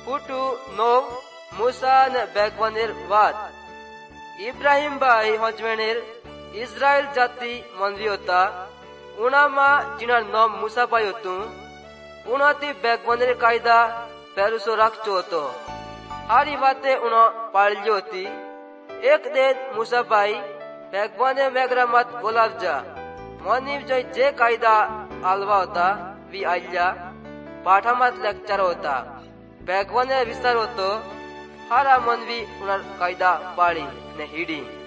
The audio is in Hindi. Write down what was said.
कुटू नो मूसा ने बैगवानेर वाद इब्राहिम भाई हजवेनेर इस्राएल जाति मनवी होता उनामा जिनार नाम मूसा भाई होतु उनाती बैगवानेर कायदा पेरुसो रखचो होतो हारी बातें उना पालियो होती एक दिन मूसा भाई बैगवाने मेगरा मत गोलाव जा मनीव जो जे कायदा आलवा होता वी आल्या पाठामत लेक्चर होता बैगवाने विस्तार होतो हारा मनवी उनार कायदा पाली ने हिडी